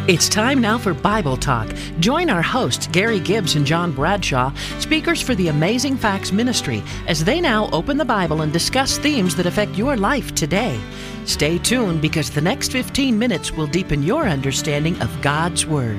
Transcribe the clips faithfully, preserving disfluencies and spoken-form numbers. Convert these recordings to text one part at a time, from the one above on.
It's time now for Bible Talk. Join our hosts, Gary Gibbs and John Bradshaw, speakers for the Amazing Facts Ministry, as they now open the Bible and discuss themes that affect your life today. Stay tuned because the next fifteen minutes will deepen your understanding of God's Word.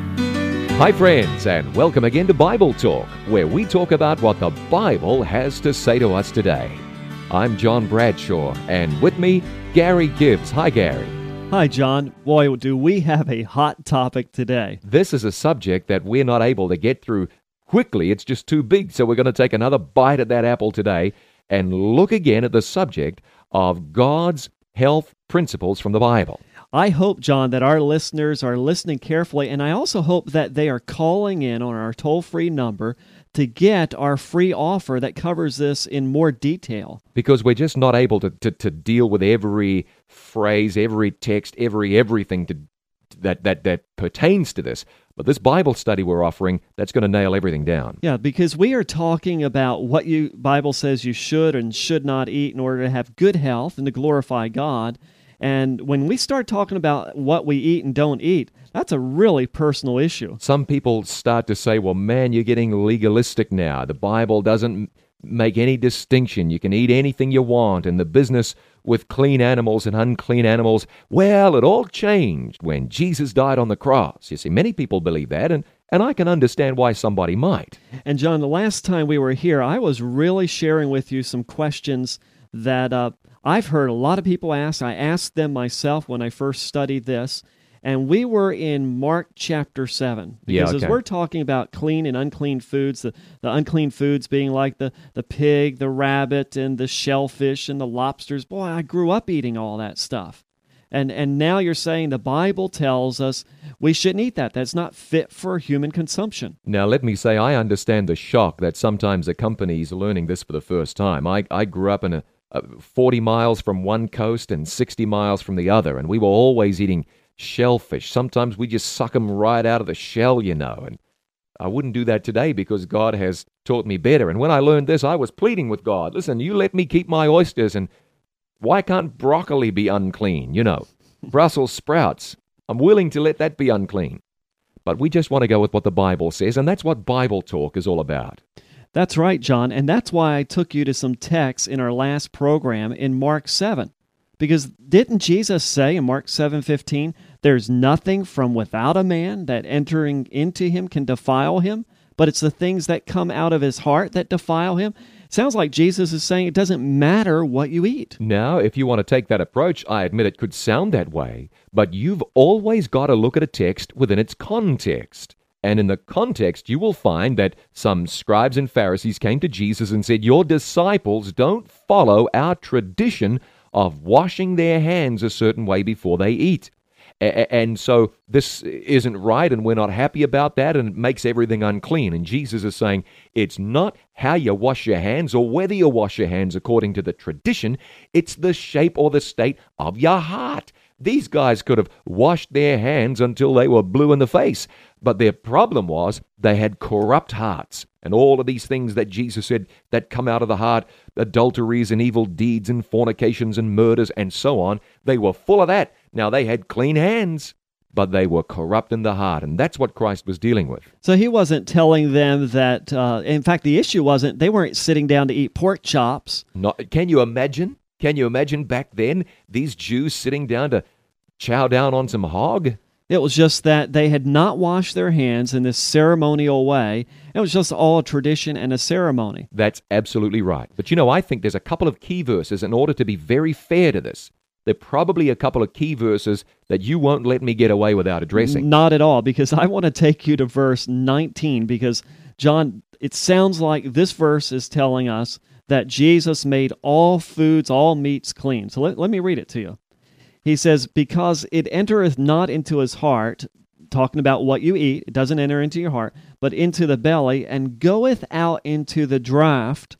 Hi friends, and welcome again to Bible Talk, where we talk about what the Bible has to say to us today. I'm John Bradshaw, and with me, Gary Gibbs. Hi, Gary. Hi, John. Boy, do we have a hot topic today. This is a subject that we're not able to get through quickly. It's just too big, so we're going to take another bite at that apple today and look again at the subject of God's health principles from the Bible. I hope, John, that our listeners are listening carefully, and I also hope that they are calling in on our toll-free number to get our free offer that covers this in more detail. Because we're just not able to, to, to deal with every phrase, every text, every everything to, that, that, that pertains to this. But this Bible study we're offering, that's going to nail everything down. Yeah, because we are talking about what you Bible says you should and should not eat in order to have good health and to glorify God. And when we start talking about what we eat and don't eat, that's a really personal issue. Some people start to say, well, man, you're getting legalistic now. The Bible doesn't make any distinction. You can eat anything you want. And the business with clean animals and unclean animals, well, it all changed when Jesus died on the cross. You see, many people believe that, and, and I can understand why somebody might. And John, the last time we were here, I was really sharing with you some questions that uh, I've heard a lot of people ask. I asked them myself when I first studied this. And we were in Mark chapter seven. Because yeah, okay. as we're talking about clean and unclean foods, the, the unclean foods being like the, the pig, the rabbit, and the shellfish, and the lobsters. Boy, I grew up eating all that stuff. And and now you're saying the Bible tells us we shouldn't eat that. That's not fit for human consumption. Now, let me say, I understand the shock that sometimes accompanies learning this for the first time. I, I grew up in a, a forty miles from one coast and sixty miles from the other, and we were always eating shellfish. Sometimes we just suck them right out of the shell, you know, and I wouldn't do that today because God has taught me better. And when I learned this, I was pleading with God, listen, you let me keep my oysters, and why can't broccoli be unclean? You know, Brussels sprouts, I'm willing to let that be unclean. But we just want to go with what the Bible says, and that's what Bible Talk is all about. That's right, John, and that's why I took you to some texts in our last program in Mark seven. Because didn't Jesus say in Mark seven fifteen, there's nothing from without a man that entering into him can defile him, but it's the things that come out of his heart that defile him? Sounds like Jesus is saying it doesn't matter what you eat. Now, if you want to take that approach, I admit it could sound that way, but you've always got to look at a text within its context. And in the context, you will find that some scribes and Pharisees came to Jesus and said, your disciples don't follow our tradition of washing their hands a certain way before they eat. A- and so this isn't right, and we're not happy about that, and it makes everything unclean. And Jesus is saying, it's not how you wash your hands or whether you wash your hands according to the tradition, it's the shape or the state of your heart. These guys could have washed their hands until they were blue in the face, but their problem was they had corrupt hearts. And all of these things that Jesus said that come out of the heart, adulteries and evil deeds and fornications and murders and so on, they were full of that. Now, they had clean hands, but they were corrupt in the heart, and that's what Christ was dealing with. So he wasn't telling them that, uh, in fact, the issue wasn't, they weren't sitting down to eat pork chops. Not, can you imagine? Can you imagine back then, these Jews sitting down to chow down on some hog? It was just that they had not washed their hands in this ceremonial way. It was just all a tradition and a ceremony. That's absolutely right. But you know, I think there's a couple of key verses in order to be very fair to this. There are probably a couple of key verses that you won't let me get away without addressing. Not at all, because I want to take you to verse nineteen, because, John, it sounds like this verse is telling us that Jesus made all foods, all meats clean. So let, let me read it to you. He says, because it entereth not into his heart, talking about what you eat, it doesn't enter into your heart, but into the belly, and goeth out into the draught,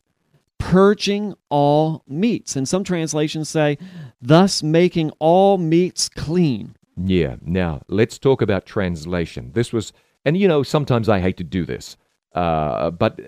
purging all meats. And some translations say, thus making all meats clean. Yeah, now, let's talk about translation. This was, and you know, sometimes I hate to do this, uh, but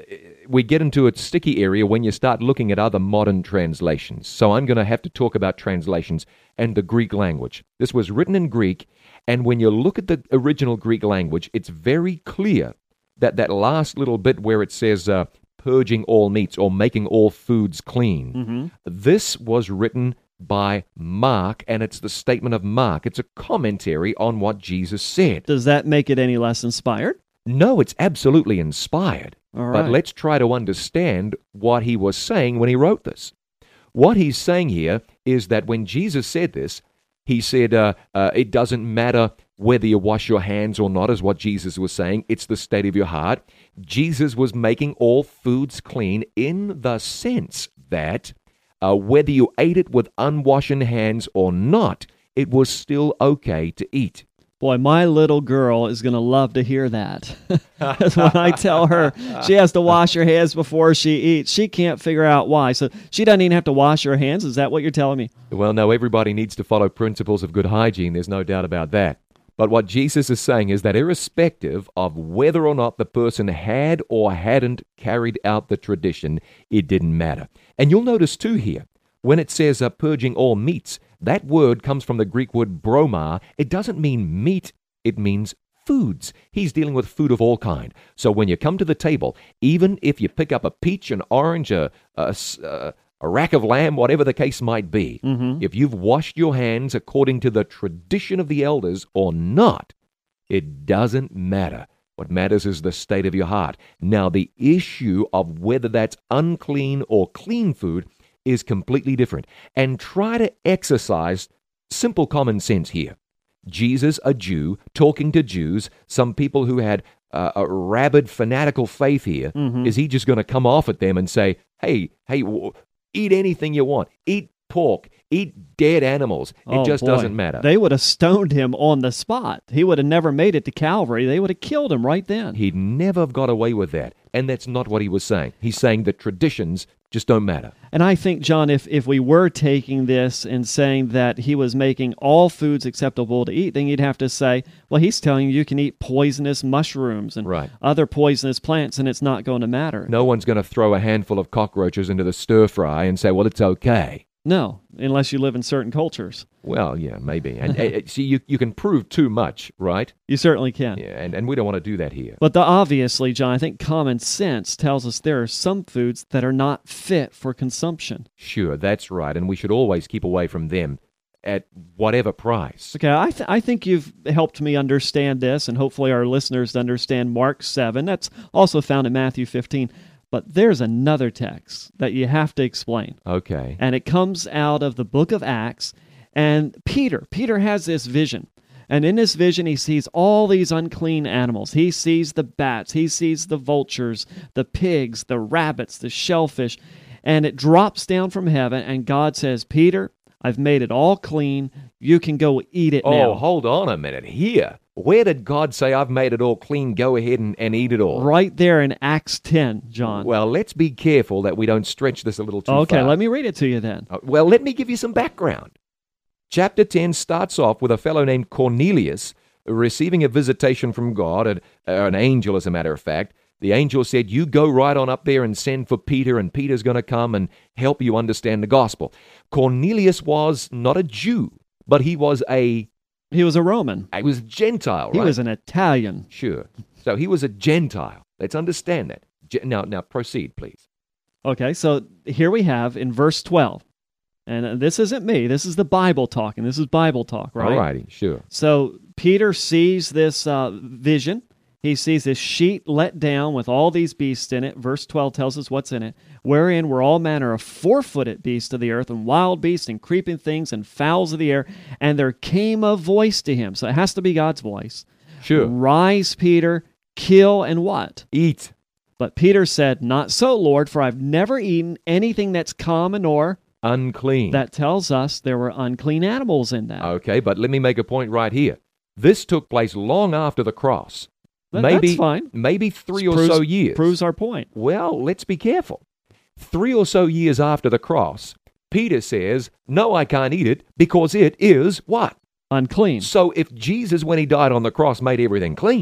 we get into a sticky area when you start looking at other modern translations. So I'm going to have to talk about translations and the Greek language. This was written in Greek, and when you look at the original Greek language, it's very clear that that last little bit where it says uh, purging all meats or making all foods clean, Mm-hmm. this was written by Mark, and it's the statement of Mark. It's a commentary on what Jesus said. Does that make it any less inspired? No, it's absolutely inspired. All right. But let's try to understand what he was saying when he wrote this. What he's saying here is that when Jesus said this, he said, uh, uh, it doesn't matter whether you wash your hands or not, is what Jesus was saying. It's the state of your heart. Jesus was making all foods clean in the sense that uh, whether you ate it with unwashen hands or not, it was still okay to eat. Boy, my little girl is going to love to hear that. Because when I tell her she has to wash her hands before she eats, she can't figure out why. So she doesn't even have to wash her hands. Is that what you're telling me? Well, no, everybody needs to follow principles of good hygiene. There's no doubt about that. But what Jesus is saying is that irrespective of whether or not the person had or hadn't carried out the tradition, it didn't matter. And you'll notice too here, when it says uh, purging all meats, that word comes from the Greek word broma. It doesn't mean meat, it means foods. He's dealing with food of all kind. So when you come to the table, even if you pick up a peach, an orange, a, a, a, a rack of lamb, whatever the case might be, Mm-hmm. if you've washed your hands according to the tradition of the elders or not, it doesn't matter. What matters is the state of your heart. Now, the issue of whether that's unclean or clean food is completely different. And try to exercise simple common sense here. Jesus, a Jew, talking to Jews, some people who had uh, a rabid, fanatical faith here, Mhm. is he just going to come off at them and say, hey, hey, w- eat anything you want. Eat pork. Eat dead animals. It Oh, just boy. doesn't matter. They would have stoned him on the spot. He would have never made it to Calvary. They would have killed him right then. He'd never have got away with that. And that's not what he was saying. He's saying that traditions just don't matter. And I think, John, if, if we were taking this and saying that he was making all foods acceptable to eat, then you'd have to say, well, he's telling you you can eat poisonous mushrooms and Right. other poisonous plants, and it's not going to matter. No one's going to throw a handful of cockroaches into the stir fry and say, well, it's okay. No, unless you live in certain cultures. Well, yeah, maybe. And uh, see, you, you can prove too much, right? You certainly can. Yeah, and, and we don't want to do that here. But the, obviously, John, I think common sense tells us there are some foods that are not fit for consumption. Sure, that's right. And we should always keep away from them at whatever price. Okay, I, th- I think you've helped me understand this, and hopefully our listeners to understand Mark seven. That's also found in Matthew fifteen. But there's another text that you have to explain. Okay. And it comes out of the book of Acts. And Peter, Peter has this vision. And in this vision, he sees all these unclean animals. He sees the bats. He sees the vultures, the pigs, the rabbits, the shellfish. And it drops down from heaven, and God says, Peter, I've made it all clean. You can go eat it Oh, now. hold on a minute. Here. Where did God say, I've made it all clean, go ahead and, and eat it all? Right there in Acts ten, John. Well, let's be careful that we don't stretch this a little too okay, far. let me read it to you then. Uh, Well, let me give you some background. Chapter ten starts off with a fellow named Cornelius receiving a visitation from God, and, uh, an angel as a matter of fact. The angel said, you go right on up there and send for Peter, and Peter's going to come and help you understand the gospel. Cornelius was not a Jew, but he was a, He was a Roman. he was a Gentile, right? He was an Italian. Sure. So he was a Gentile. Let's understand that. Ge- Now, now proceed, please. Okay, so here we have in verse twelve, and uh, this isn't me, this is the Bible talking. This is Bible talk, right? All righty, sure. So Peter sees this uh, vision. He sees this sheet let down with all these beasts in it. Verse twelve tells us what's in it. Wherein were all manner of four-footed beasts of the earth, and wild beasts, and creeping things, and fowls of the air. And there came a voice to him. So it has to be God's voice. Sure. Rise, Peter, kill, and what? Eat. But Peter said, Not so, Lord, for I've never eaten anything that's common or... Unclean. That tells us there were unclean animals in that. Okay, but let me make a point right here. This took place long after the cross. That- maybe, that's fine. Maybe three or Proves- so years. Proves our point. Well, let's be careful. Three or so years after the cross, Peter says, no, I can't eat it because it is what? Unclean. So if Jesus, when he died on the cross, made everything clean,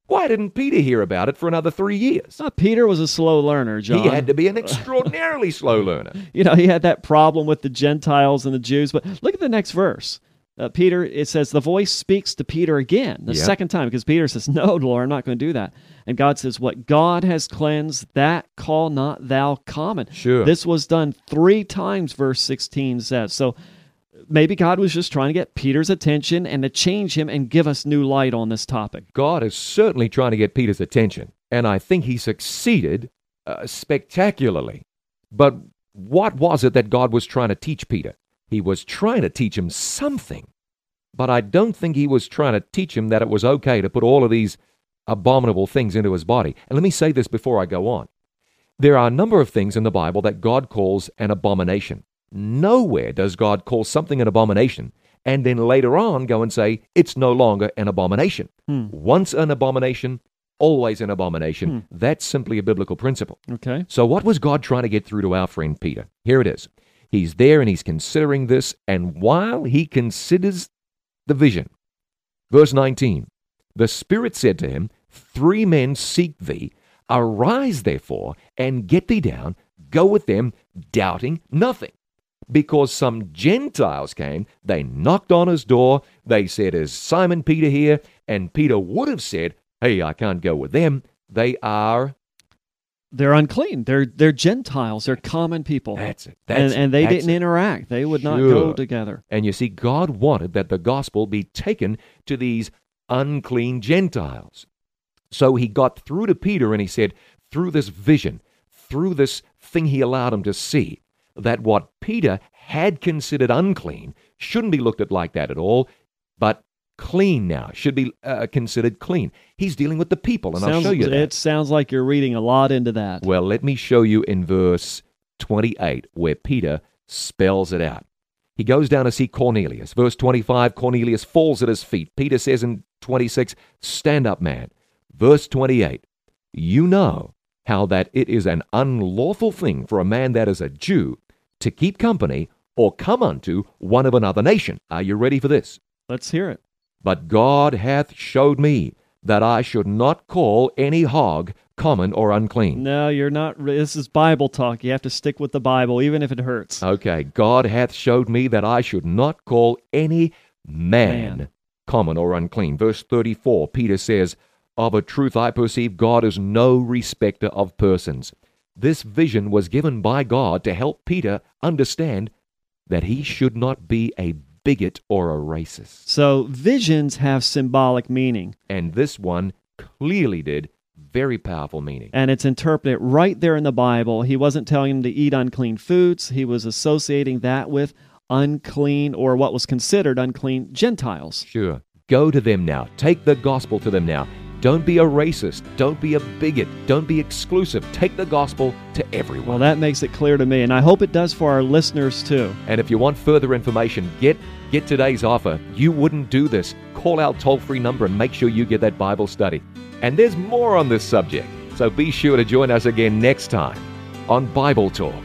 Why didn't Peter hear about it for another three years? Uh, Peter was a slow learner, John. He had to be an extraordinarily slow learner. You know, he had that problem with the Gentiles and the Jews. But look at the next verse. Uh, Peter, it says, the voice speaks to Peter again, the Yep. second time, because Peter says, no, Lord, I'm not going to do that. And God says, what God has cleansed, that call not thou common. Sure. This was done three times, verse sixteen says. So maybe God was just trying to get Peter's attention and to change him and give us new light on this topic. God is certainly trying to get Peter's attention, and I think he succeeded uh, spectacularly. But what was it that God was trying to teach Peter? He was trying to teach him something, but I don't think he was trying to teach him that it was okay to put all of these abominable things into his body. And let me say this before I go on. There are a number of things in the Bible that God calls an abomination. Nowhere does God call something an abomination and then later on go and say it's no longer an abomination. Hmm. Once an abomination, always an abomination. Hmm. That's simply a biblical principle. Okay. So what was God trying to get through to our friend Peter? Here it is. He's there and he's considering this, and while he considers the vision, verse nineteen, the Spirit said to him, three men seek thee. Arise, therefore, and get thee down. Go with them, doubting nothing. Because some Gentiles came, they knocked on his door. They said, is Simon Peter here? And Peter would have said, hey, I can't go with them. They are... They're unclean. They're they're Gentiles. They're common people. That's it. That's and, it. and they That's didn't it. interact. They would not Sure. go together. And you see, God wanted that the gospel be taken to these unclean Gentiles. So he got through to Peter and he said, through this vision, through this thing he allowed him to see, that what Peter had considered unclean shouldn't be looked at like that at all, but clean now, should be uh, considered clean. He's dealing with the people, and sounds, I'll show you that. It sounds like you're reading a lot into that. Well, let me show you in verse twenty-eight where Peter spells it out. He goes down to see Cornelius. Verse twenty-five, Cornelius falls at his feet. Peter says in twenty-six, stand up, man. Verse twenty-eight, you know how that it is an unlawful thing for a man that is a Jew to keep company or come unto one of another nation. Are you ready for this? Let's hear it. But God hath showed me that I should not call any hog common or unclean. No, you're not. This is Bible talk. You have to stick with the Bible, even if it hurts. Okay, God hath showed me that I should not call any man, Man. common or unclean. Verse thirty-four, Peter says, of a truth I perceive God is no respecter of persons. This vision was given by God to help Peter understand that he should not be a bigot or a racist. So visions have symbolic meaning, And this one clearly did very powerful meaning. and it's interpreted right there in the Bible. He wasn't telling him to eat unclean foods. He was associating that with unclean, or what was considered unclean, Gentiles. Sure. Go to them now. Take the gospel to them now. Don't be a racist. Don't be a bigot. Don't be exclusive. Take the gospel to everyone. Well, that makes it clear to me, and I hope it does for our listeners too. And if you want further information, get get today's offer. You wouldn't do this. Call our toll-free number and make sure you get that Bible study. And there's more on this subject, so be sure to join us again next time on Bible Talk.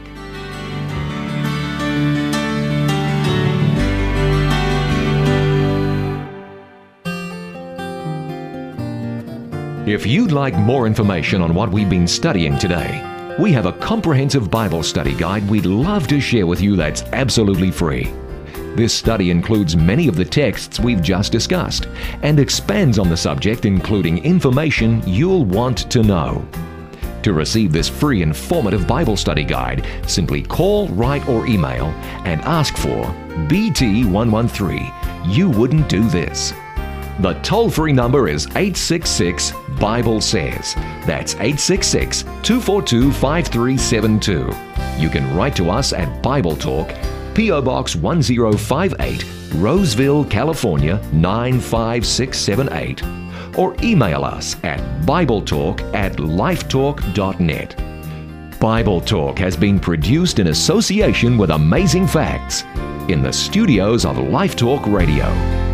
If you'd like more information on what we've been studying today, we have a comprehensive Bible study guide we'd love to share with you that's absolutely free. This study includes many of the texts we've just discussed and expands on the subject, including information you'll want to know. To receive this free informative Bible study guide, simply call, write, or email and ask for B T one one three. You wouldn't do this. The toll-free number is eight six six, Bible says. That's eight six six, two four two, five three seven two. You can write to us at Bible Talk, P O Box one zero five eight, Roseville, California nine five six seven eight, or email us at BibleTalk at lifetalk dot net. Bible Talk has been produced in association with Amazing Facts in the studios of Life Talk Radio.